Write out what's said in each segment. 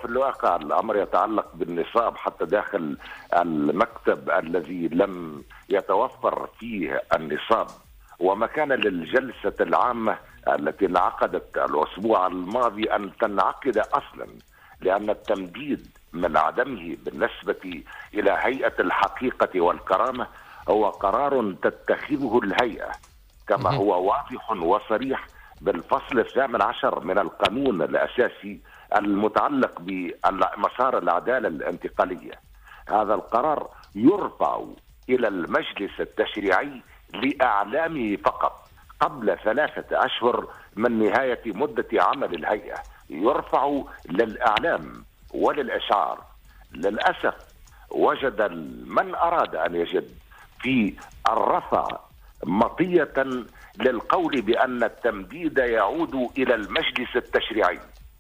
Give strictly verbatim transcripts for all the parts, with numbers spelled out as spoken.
في الواقع الأمر يتعلق بالنصاب حتى داخل المكتب الذي لم يتوفر فيه النصاب، وما كان للجلسة العامة التي انعقدت الأسبوع الماضي أن تنعقد أصلا، لأن التمديد من عدمه بالنسبة إلى هيئة الحقيقة والكرامة هو قرار تتخذه الهيئة، كما هو واضح وصريح بالفصل الثامن عشر من القانون الأساسي المتعلق بمسار العدالة الانتقالية. هذا القرار يرفع إلى المجلس التشريعي لإعلامه فقط قبل ثلاثة أشهر من نهاية مدة عمل الهيئة، يرفع للإعلام وللإشعار. للأسف وجد من أراد أن يجد في الرفع مطية للقول بأن التمديد يعود إلى المجلس التشريعي،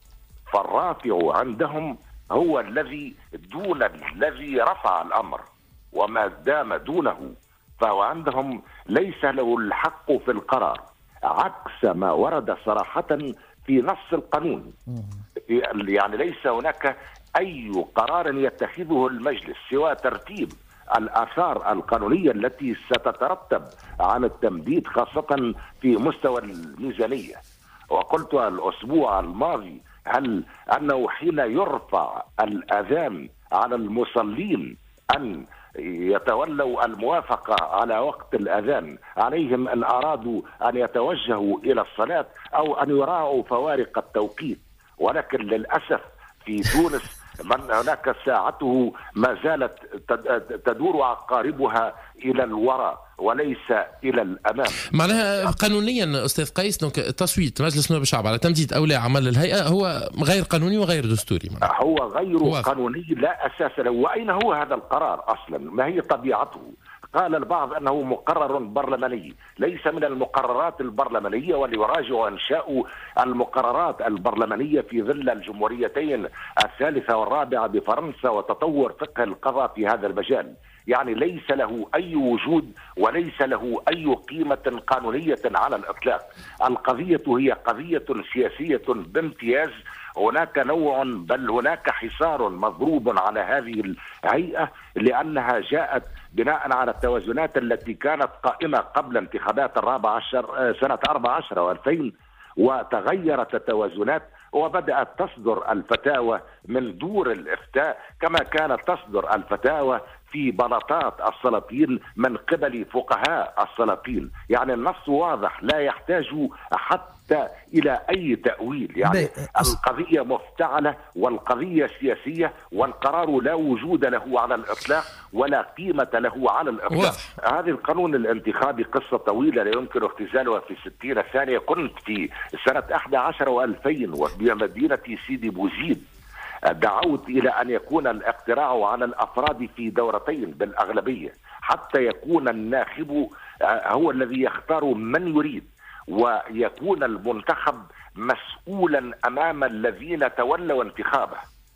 فالرافع عندهم هو الذي دون الذي رفع الأمر، وما دام دونه فهو عندهم ليس له الحق في القرار، عكس ما ورد صراحة في نص القانون. يعني ليس هناك أي قرار يتخذه المجلس سوى ترتيب الآثار القانونية التي ستترتب عن التمديد خاصة في مستوى الميزانية. وقلت الأسبوع الماضي هل أنه حين يرفع الأذان على المصلين أن يتولوا الموافقة على وقت الأذان، عليهم أن أرادوا أن يتوجهوا إلى الصلاة أو أن يراعوا فوارق التوقيت، ولكن للأسف في تونس من هناك ساعته ما زالت تدور عقاربها إلى الوراء وليس إلى الأمام. معناها قانونيا أستاذ قيس تصويت مجلس نواب الشعب على تمديد أو لا عمل الهيئة هو غير قانوني وغير دستوري. معناها. هو غير واضح. قانوني لا أساس له. وأين هو هذا القرار أصلا؟ ما هي طبيعته؟ قال البعض أنه مقرر برلماني، ليس من المقررات البرلمانية، وليراجع إنشاء المقررات البرلمانية في ظل الجمهوريتين الثالثة والرابعة بفرنسا وتطور فقه القضاء في هذا المجال. يعني ليس له أي وجود وليس له أي قيمة قانونية على الإطلاق. القضية هي قضية سياسية بامتياز. هناك نوع بل هناك حصار مضروب على هذه الهيئة لأنها جاءت بناء على التوازنات التي كانت قائمة قبل انتخابات الرابع عشر سنة أربعة عشر وألفين، وتغيرت التوازنات وبدأت تصدر الفتاوى من دور الإفتاء كما كانت تصدر الفتاوى في بلاطات السلاطين من قبل فقهاء السلاطين. يعني النص واضح لا يحتاج حتى إلى أي تأويل. يعني القضية مفتعلة والقضية سياسية والقرار لا وجود له على الإطلاق ولا قيمة له على الإطلاق. هذه القانون الانتخابي قصة طويلة لا يمكن اختزالها في ستين ثانية. كنت في سنة أحد عشر وألفين وبمدينة سيدي بوزيد دعوت إلى أن يكون الاقتراع على الأفراد في دورتين بالأغلبية حتى يكون الناخب هو الذي يختار من يريد، ويكون المنتخب مسؤولا أمام الذين تولوا انتخابه.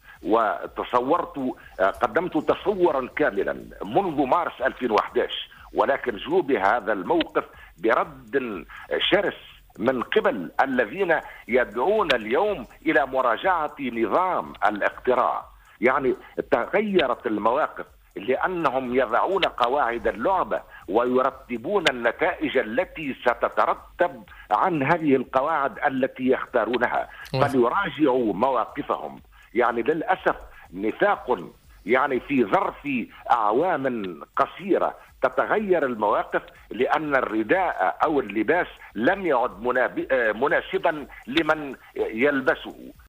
وتصورت قدمت تصورا كاملا منذ مارس ألفين وأحد عشر، ولكن جوبي هذا الموقف برد شرس من قبل الذين يدعون اليوم إلى مراجعة نظام الاقتراع. يعني تغيرت المواقف لأنهم يضعون قواعد اللعبة ويرتبون النتائج التي ستترتب عن هذه القواعد التي يختارونها، فليراجعوا مواقفهم. يعني للأسف نفاق، يعني في ظرف أعوام قصيرة تتغير المواقف لأن الرداء أو اللباس لم يعد مناسبا لمن يلبسه.